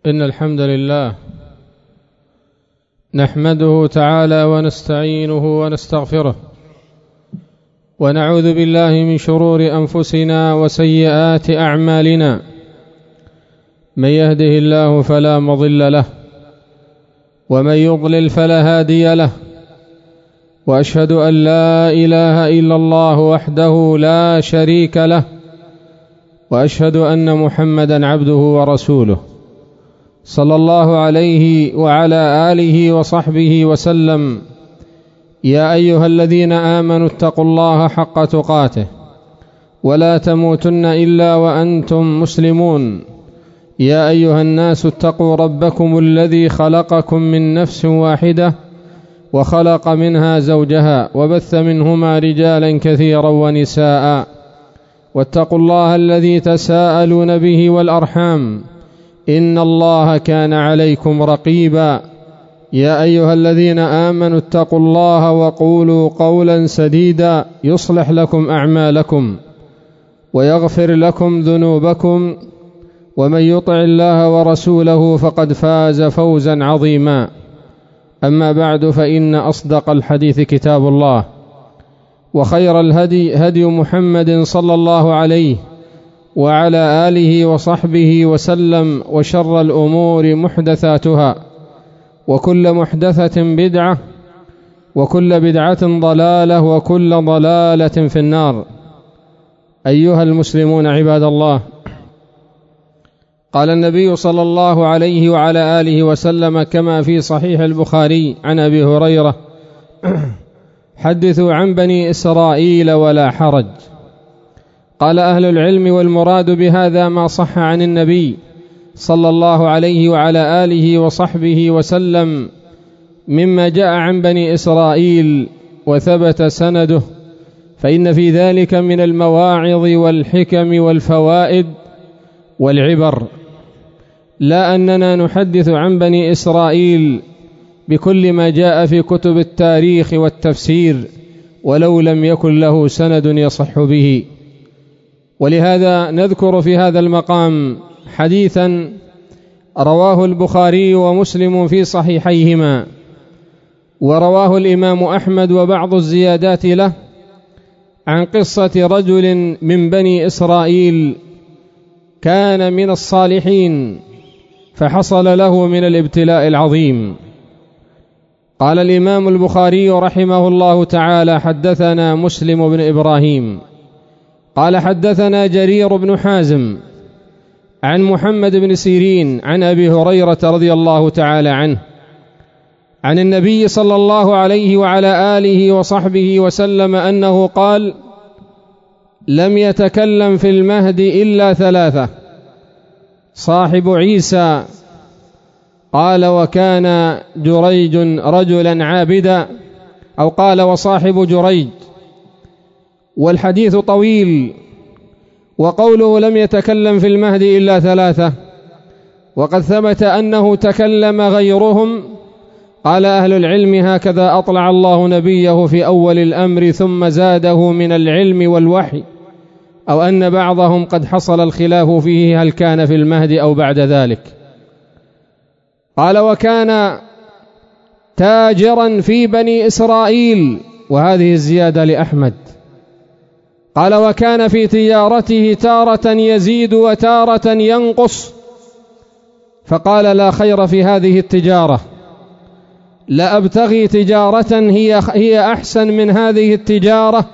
إن الحمد لله نحمده تعالى ونستعينه ونستغفره ونعوذ بالله من شرور أنفسنا وسيئات أعمالنا. من يهده الله فلا مضل له ومن يضلل فلا هادي له، وأشهد أن لا إله إلا الله وحده لا شريك له، وأشهد أن محمدا عبده ورسوله صلى الله عليه وعلى آله وصحبه وسلم. يا أيها الذين آمنوا اتقوا الله حق تقاته ولا تموتن إلا وأنتم مسلمون. يا أيها الناس اتقوا ربكم الذي خلقكم من نفس واحدة وخلق منها زوجها وبث منهما رجالا كثيرا ونساء، واتقوا الله الذي تساءلون به والأرحام إن الله كان عليكم رقيبا. يا أيها الذين آمنوا اتقوا الله وقولوا قولا سديدا يصلح لكم أعمالكم ويغفر لكم ذنوبكم، ومن يطع الله ورسوله فقد فاز فوزا عظيما. أما بعد، فإن أصدق الحديث كتاب الله، وخير الهدي هدي محمد صلى الله عليه وعلى آله وصحبه وسلم، وشر الأمور محدثاتها، وكل محدثة بدعة، وكل بدعة ضلالة، وكل ضلالة في النار. أيها المسلمون عباد الله، قال النبي صلى الله عليه وعلى آله وسلم كما في صحيح البخاري عن أبي هريرة: حدثوا عن بني إسرائيل ولا حرج. قال أهل العلم: والمراد بهذا ما صح عن النبي صلى الله عليه وعلى آله وصحبه وسلم مما جاء عن بني إسرائيل وثبت سنده، فإن في ذلك من المواعظ والحكم والفوائد والعبر، لا أننا نحدث عن بني إسرائيل بكل ما جاء في كتب التاريخ والتفسير ولو لم يكن له سند يصح به. ولهذا نذكر في هذا المقام حديثا رواه البخاري ومسلم في صحيحيهما، ورواه الإمام أحمد وبعض الزيادات له، عن قصة رجل من بني إسرائيل كان من الصالحين فحصل له من الابتلاء العظيم. قال الإمام البخاري رحمه الله تعالى: حدثنا مسلم بن إبراهيم قال حدثنا جرير بن حازم عن محمد بن سيرين عن أبي هريرة رضي الله تعالى عنه عن النبي صلى الله عليه وعلى آله وصحبه وسلم أنه قال: لم يتكلم في المهد إلا ثلاثة: صاحب عيسى، قال وكان جريج رجلا عابدا، أو قال وصاحب جريج. والحديث طويل، وقوله لم يتكلم في المهد إلا ثلاثة وقد ثبت أنه تكلم غيرهم. قال أهل العلم: هكذا أطلع الله نبيه في أول الأمر ثم زاده من العلم والوحي، أو أن بعضهم قد حصل الخلاف فيه هل كان في المهد أو بعد ذلك. قال وكان تاجرا في بني إسرائيل، وهذه الزيادة لأحمد. قال وكان في تجارته تارة يزيد وتارة ينقص، فقال: لا خير في هذه التجارة، لا أبتغي تجارة هي أحسن من هذه التجارة،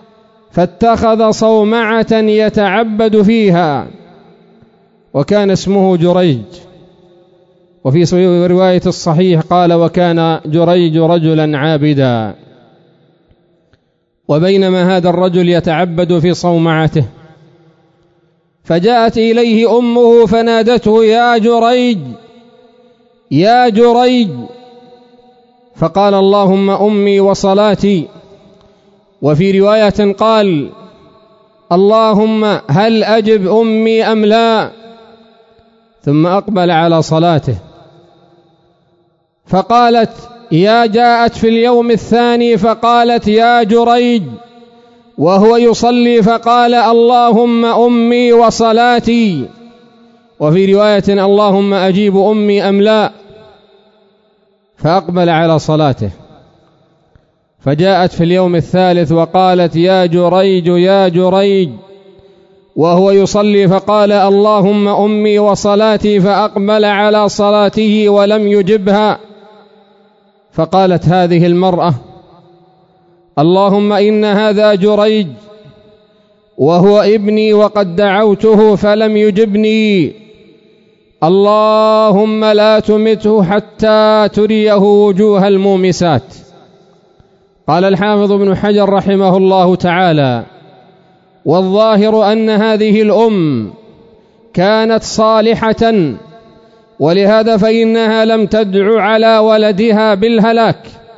فاتخذ صومعة يتعبد فيها، وكان اسمه جريج. وفي رواية الصحيح قال: وكان جريج رجلا عابدا. وبينما هذا الرجل يتعبد في صومعته، فجاءت إليه أمه فنادته: يا جريج يا جريج، فقال: اللهم أمي وصلاتي. وفي رواية قال: اللهم هل أجب أمي أم لا؟ ثم أقبل على صلاته، فقالت: جاءت في اليوم الثاني فقالت: يا جريج، وهو يصلي فقال: اللهم أمي وصلاتي. وفي رواية اللهم أجيب أمي أم لا، فأقبل على صلاته. فجاءت في اليوم الثالث وقالت يا جريج يا جريج، وهو يصلي، فقال اللهم أمي وصلاتي، فأقبل على صلاته ولم يجبها. فقالت هذه المرأة اللهم إن هذا جريج وهو ابني وقد دعوته فلم يجبني، اللهم لا تمته حتى تريه وجوه المومسات. قال الحافظ ابن حجر رحمه الله تعالى: والظاهر أن هذه الأم كانت صالحة، ولهذا فإنها لم تدع على ولدها بالهلاك،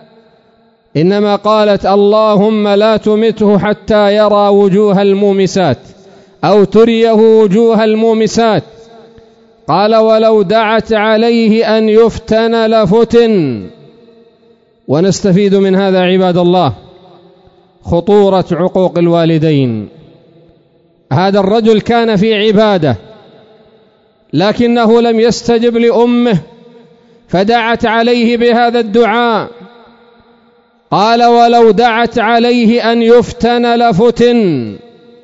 إنما قالت اللهم لا تمته حتى يرى وجوه المومسات أو تريه وجوه المومسات. قال ولو دعت عليه أن يفتن لفتن. ونستفيد من هذا عباد الله خطورة عقوق الوالدين. هذا الرجل كان في عبادة لكنه لم يستجب لأمه فدعت عليه بهذا الدعاء. قال ولو دعت عليه أن يفتن لفتن.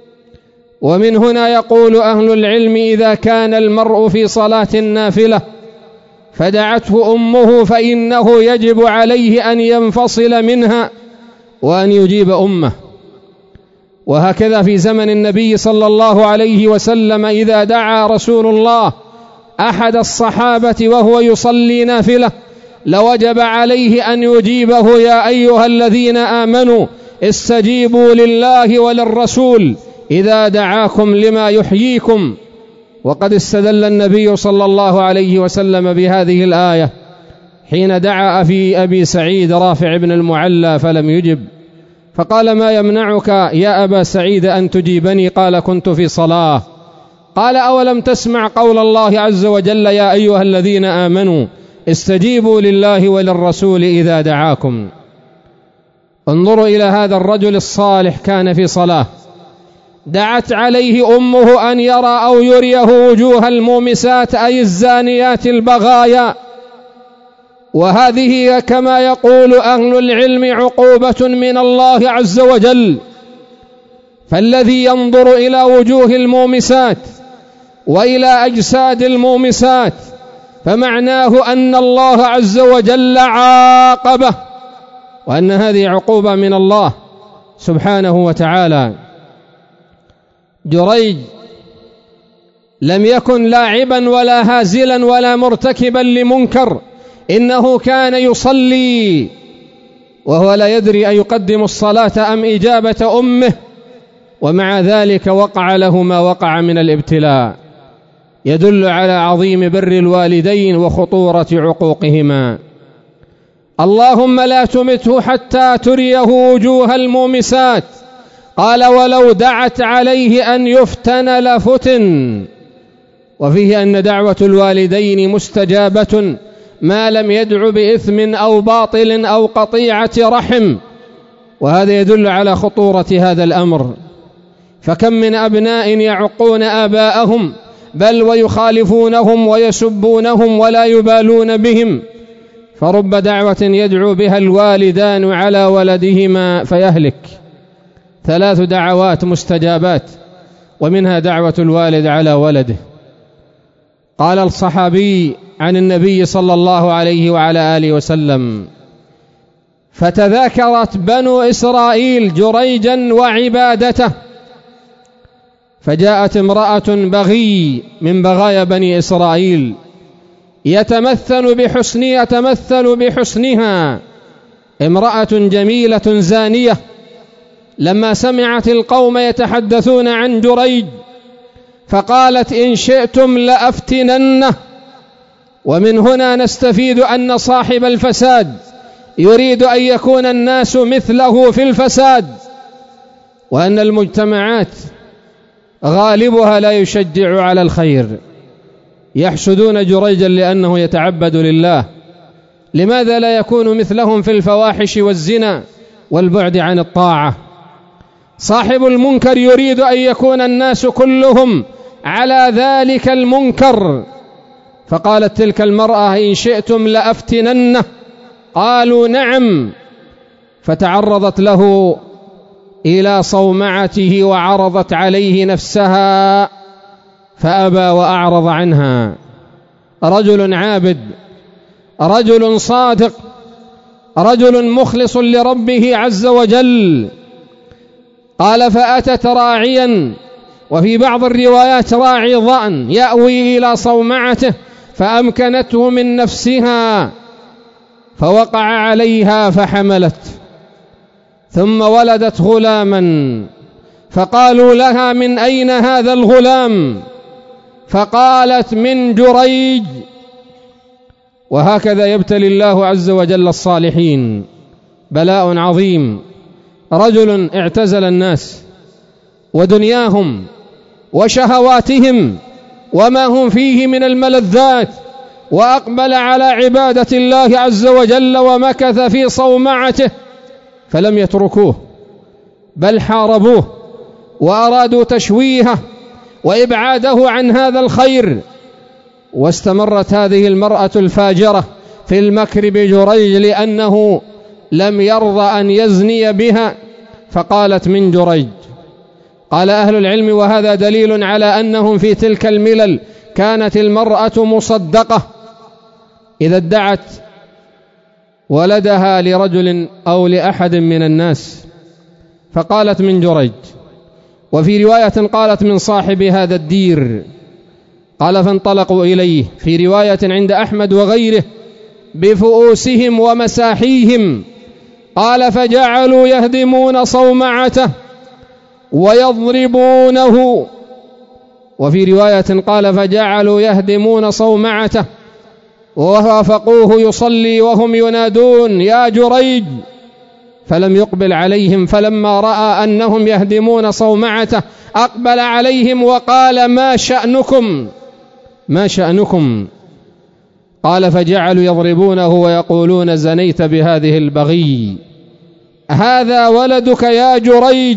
ومن هنا يقول أهل العلم إذا كان المرء في صلاة النافلة فدعته أمه فإنه يجب عليه أن ينفصل منها وأن يجيب أمه. وهكذا في زمن النبي صلى الله عليه وسلم إذا دعا رسول الله أحد الصحابة وهو يصلي نافلة لوجب عليه أن يجيبه: يا أيها الذين آمنوا استجيبوا لله وللرسول إذا دعاكم لما يحييكم. وقد استدل النبي صلى الله عليه وسلم بهذه الآية حين دعا في أبي سعيد رافع بن المعلى فلم يجب، فقال ما يمنعك يا أبا سعيد أن تجيبني؟ قال كنت في صلاة. قال أولم تسمع قول الله عز وجل: يا أيها الذين آمنوا استجيبوا لله وللرسول إذا دعاكم. انظروا إلى هذا الرجل الصالح، كان في صلاة، دعت عليه أمه أن يرى أو يريه وجوه المومسات أي الزانيات البغايا. وهذه كما يقول أهل العلم عقوبة من الله عز وجل. فالذي ينظر إلى وجوه المومسات وإلى أجساد المومسات فمعناه أن الله عز وجل عاقبه، وأن هذه عقوبة من الله سبحانه وتعالى. جريج لم يكن لاعبا ولا هازلا ولا مرتكبا لمنكر، إنه كان يصلي وهو لا يدري أن يقدم الصلاة أم إجابة أمه، ومع ذلك وقع له ما وقع من الابتلاء، يدل على عظيم بر الوالدين وخطورة عقوقهما. اللهم لا تمته حتى تريه وجوه المومسات. قال ولو دعت عليه أن يفتن لفتن. وفيه أن دعوة الوالدين مستجابة ما لم يدع بإثم أو باطل أو قطيعة رحم، وهذا يدل على خطورة هذا الأمر. فكم من أبناء يعقون آباءهم بل ويخالفونهم ويسبونهم ولا يبالون بهم، فرب دعوة يدعو بها الوالدان على ولدهما فيهلك. 3 دعوات مستجابات ومنها دعوة الوالد على ولده. قال الصحابي عن النبي صلى الله عليه وعلى آله وسلم: فتذاكرت بنو إسرائيل جريجا وعبادته، فجاءت امرأة بغي من بغايا بني إسرائيل يتمثل بحسنها، امرأة جميلة زانية. لما سمعت القوم يتحدثون عن جريج فقالت: إن شئتم لأفتننه. ومن هنا نستفيد أن صاحب الفساد يريد أن يكون الناس مثله في الفساد، وأن المجتمعات غالبها لا يشجع على الخير. يحسدون جريجا لأنه يتعبد لله، لماذا لا يكون مثلهم في الفواحش والزنا والبعد عن الطاعة؟ صاحب المنكر يريد أن يكون الناس كلهم على ذلك المنكر. فقالت تلك المرأة: إن شئتم لأفتننه. قالوا: نعم. فتعرضت له إلى صومعته وعرضت عليه نفسها فأبى وأعرض عنها. رجل عابد، رجل صادق، رجل مخلص لربه عز وجل. قال: فأتت راعيا، وفي بعض الروايات راعي ضأن، يأوي إلى صومعته فأمكنته من نفسها فوقع عليها فحملت، ثم ولدت غلاما. فقالوا لها: من أين هذا الغلام؟ فقالت: من جريج. وهكذا يبتلي الله عز وجل الصالحين بلاء عظيم. رجل اعتزل الناس ودنياهم وشهواتهم وما هم فيه من الملذات، وأقبل على عبادة الله عز وجل ومكث في صومعته، فلم يتركوه بل حاربوه وأرادوا تشويهه وإبعاده عن هذا الخير. واستمرت هذه المرأة الفاجرة في المكر بجريج لأنه لم يرضى أن يزني بها، فقالت: من جريج. قال أهل العلم: وهذا دليل على أنهم في تلك الملل كانت المرأة مصدقة إذا ادعت ولدها لرجل أو لأحد من الناس فقالت: من جريج. وفي رواية قالت: من صاحب هذا الدير. قال: فانطلقوا إليه. في رواية عند أحمد وغيره: بفؤوسهم ومساحيهم. قال: فجعلوا يهدمون صومعته ويضربونه. وفي رواية قال: فجعلوا يهدمون صومعته ووافقوه يصلي وهم ينادون: يا جريج. فلم يقبل عليهم، فلما رأى أنهم يهدمون صومعته أقبل عليهم وقال: ما شأنكم؟ ما شأنكم؟ قال: فجعلوا يضربونه ويقولون: زنيت بهذه البغي، هذا ولدك يا جريج،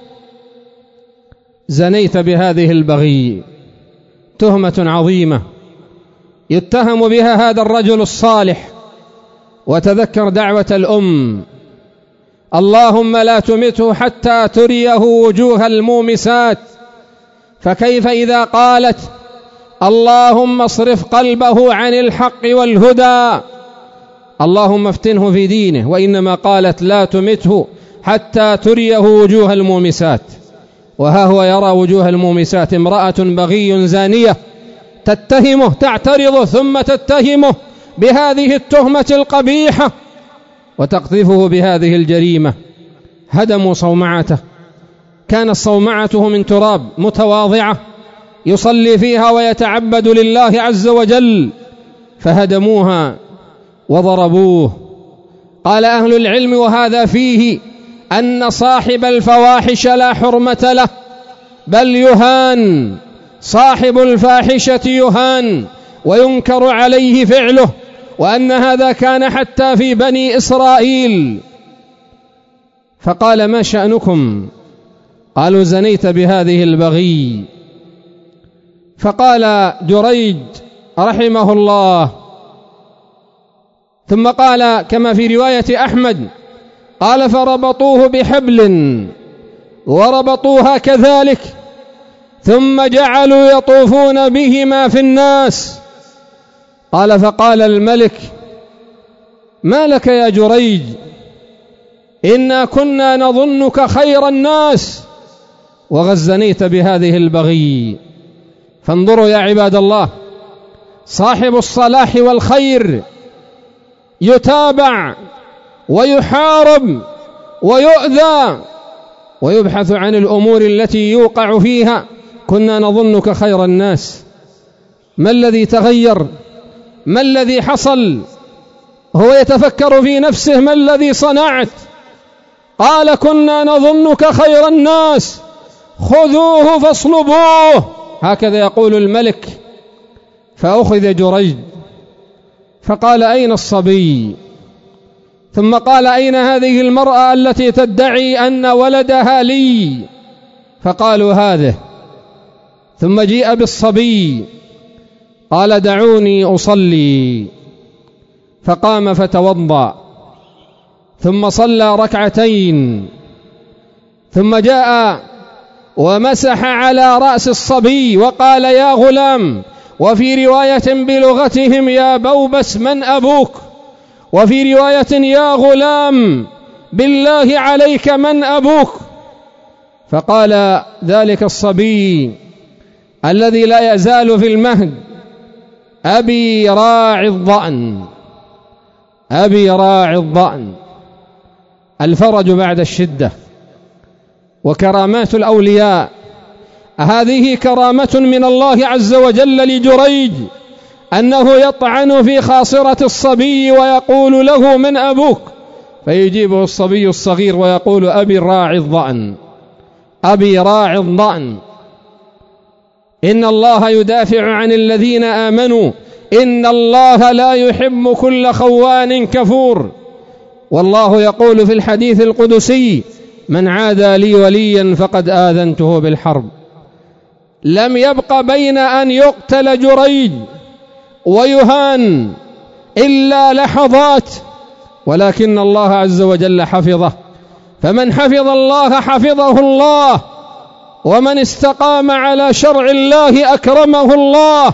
زنيت بهذه البغي. تهمة عظيمة يتهم بها هذا الرجل الصالح. وتذكر دعوة الأم: اللهم لا تمته حتى تريه وجوه المومسات. فكيف إذا قالت: اللهم اصرف قلبه عن الحق والهدى، اللهم افتنه في دينه. وإنما قالت: لا تمته حتى تريه وجوه المومسات. وها هو يرى وجوه المومسات، امرأة بغي زانية تتهمه، تعترض ثم تتهمه بهذه التهمة القبيحة وتقذفه بهذه الجريمة. هدموا صومعته، كانت صومعته من تراب متواضعة يصلي فيها ويتعبد لله عز وجل، فهدموها وضربوه. قال أهل العلم: وهذا فيه أن صاحب الفواحش لا حرمة له، بل يهان. صاحب الفاحشة يهان وينكر عليه فعله، وأن هذا كان حتى في بني إسرائيل. فقال: ما شأنكم؟ قالوا: زنيت بهذه البغي. فقال جريج رحمه الله، ثم قال كما في رواية أحمد: قال: فربطوه بحبل وربطوها كذلك، ثم جعلوا يطوفون بهما في الناس. قال: فقال الملك: ما لك يا جريج؟ إنا كنا نظنك خير الناس وغزنيت بهذه البغي. فانظروا يا عباد الله، صاحب الصلاح والخير يتابع ويحارب ويؤذى ويبحث عن الأمور التي يوقع فيها. كنا نظنك خير الناس. ما الذي تغير؟ ما الذي حصل؟ هو يتفكر في نفسه: ما الذي صنعت؟ قال: كنا نظنك خير الناس، خذوه فاصلبوه. هكذا يقول الملك. فأخذ جريج، فقال: أين الصبي؟ ثم قال: أين هذه المرأة التي تدعي أن ولدها لي؟ فقالوا: هذه. ثم جيء بالصبي قال دعوني أصلي، فقام فتوضأ ثم صلى ركعتين، ثم جاء ومسح على رأس الصبي وقال يا غلام، وفي رواية بلغتهم يا بوبس من أبوك، وفي رواية يا غلام بالله عليك من أبوك. فقال ذلك الصبي الذي لا يزال في المهد أبي راعي الضأن، أبي راعي الضأن. الفرج بعد الشدة. وكرامات الأولياء هذه كرامة من الله عز وجل لجريج، أنه يطعن في خاصرة الصبي ويقول له من أبوك، فيجيبه الصبي الصغير ويقول أبي راعي الضأن، أبي راعي الضأن. إن الله يدافع عن الذين آمنوا، إن الله لا يحب كل خوان كفور. والله يقول في الحديث القدسي من عادى لي وليا فقد آذنته بالحرب. لم يبق بين أن يقتل جريج ويهان إلا لحظات، ولكن الله عز وجل حفظه، فمن حفظ الله حفظه الله، ومن استقام على شرع الله أكرمه الله.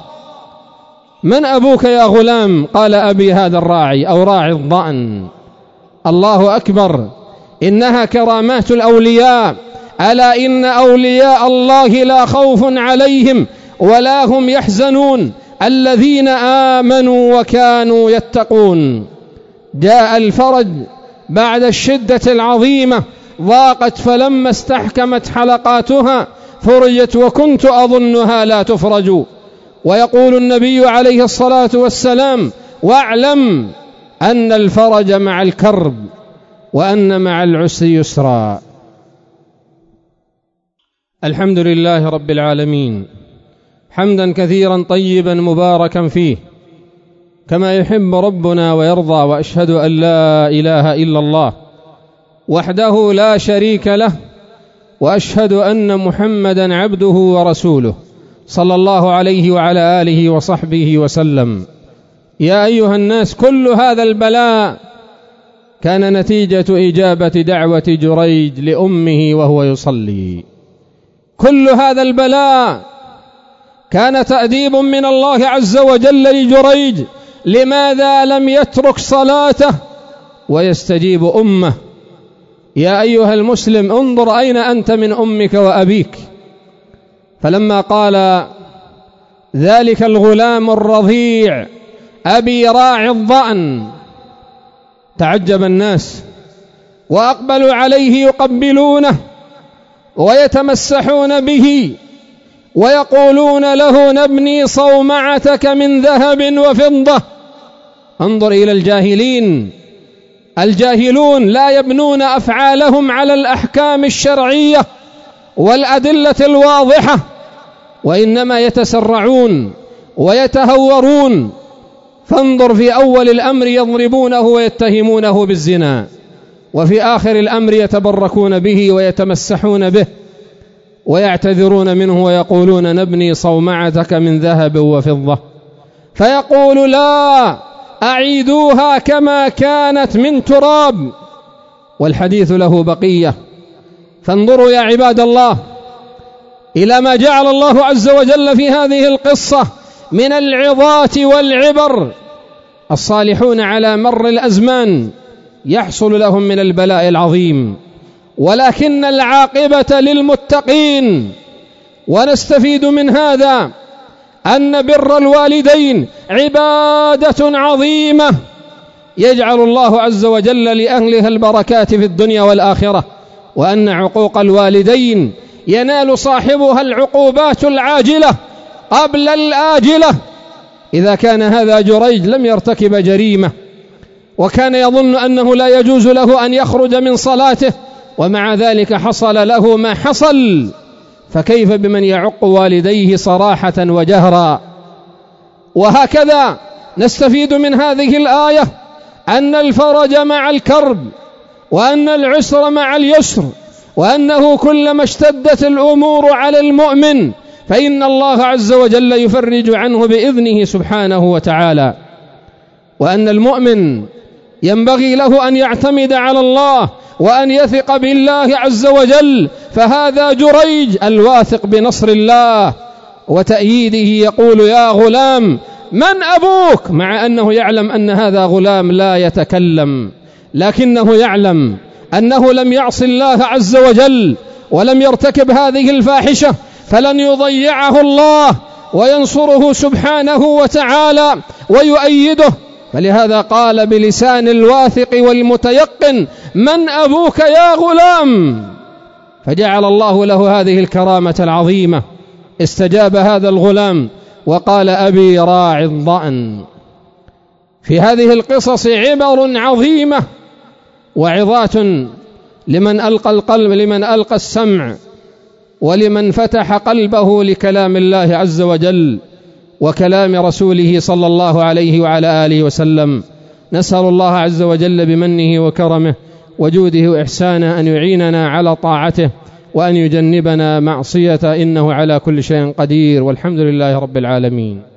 من أبوك يا غلام؟ قال أبي هذا الراعي أو راعي الضأن. الله أكبر. إنها كرامات الأولياء. ألا إن أولياء الله لا خوف عليهم ولا هم يحزنون الذين آمنوا وكانوا يتقون. جاء الفرج بعد الشدة العظيمة، ضاقت فلما استحكمت حلقاتها فرجت وكنت أظنها لا تفرج. ويقول النبي عليه الصلاة والسلام واعلم أن الفرج مع الكرب وأن مع العسر يسرا. الحمد لله رب العالمين، حمدا كثيرا طيبا مباركا فيه كما يحب ربنا ويرضى. وأشهد أن لا إله إلا الله وحده لا شريك له، وأشهد أن محمدا عبده ورسوله صلى الله عليه وعلى آله وصحبه وسلم. يا أيها الناس، كل هذا البلاء كان نتيجة إجابة دعوة جريج لأمه وهو يصلي. كل هذا البلاء كان تأديب من الله عز وجل لجريج. لماذا لم يترك صلاته ويستجيب أمه؟ يا أيها المسلم، انظر أين أنت من أمك وأبيك. فلما قال ذلك الغلام الرضيع أبي راعي الضأن تعجب الناس وأقبلوا عليه يقبلونه ويتمسحون به ويقولون له نبني صومعتك من ذهب وفضة. انظر إلى الجاهلين. الجاهلون لا يبنون أفعالهم على الأحكام الشرعية والأدلة الواضحة، وإنما يتسرعون ويتهورون. فانظر في أول الأمر يضربونه ويتهمونه بالزنا، وفي آخر الأمر يتبركون به ويتمسحون به ويعتذرون منه ويقولون نبني صومعتك من ذهب وفضة. فيقول لا، أعيدوها كما كانت من تراب. والحديث له بقية. فانظروا يا عباد الله إلى ما جعل الله عز وجل في هذه القصة من العظات والعبر. الصالحون على مر الأزمان يحصل لهم من البلاء العظيم، ولكن العاقبة للمتقين. ونستفيد من هذا أن بر الوالدين عبادة عظيمة يجعل الله عز وجل لأهلها البركات في الدنيا والآخرة، وأن عقوق الوالدين ينال صاحبها العقوبات العاجلة قبل الآجلة. إذا كان هذا جريج لم يرتكب جريمة، وكان يظن أنه لا يجوز له أن يخرج من صلاته، ومع ذلك حصل له ما حصل، فكيف بمن يعق والديه صراحة وجهرا؟ وهكذا نستفيد من هذه الآية أن الفرج مع الكرب، وأن العسر مع اليسر، وأنه كلما اشتدت الأمور على المؤمن فإن الله عز وجل يفرج عنه بإذنه سبحانه وتعالى. وأن المؤمن ينبغي له أن يعتمد على الله وأن يثق بالله عز وجل، فهذا جريج الواثق بنصر الله وتأييده يقول: يا غلام من أبوك؟ مع أنه يعلم أن هذا غلام لا يتكلم، لكنه يعلم أنه لم يعص الله عز وجل ولم يرتكب هذه الفاحشة، فلن يضيعه الله وينصره سبحانه وتعالى ويؤيده. فلهذا قال بلسان الواثق والمتيقن: من أبوك يا غلام؟ فجعل الله له هذه الكرامة العظيمة. استجاب هذا الغلام وقال: أبي راعي الضأن. في هذه القصص عبر عظيمة وعظات لمن ألقى القلب، لمن ألقى السمع، ولمن فتح قلبه لكلام الله عز وجل وكلام رسوله صلى الله عليه وعلى آله وسلم. نسأل الله عز وجل بمنه وكرمه وجوده وإحسانه أن يعيننا على طاعته وأن يجنبنا معصيته، إنه على كل شيء قدير، والحمد لله رب العالمين.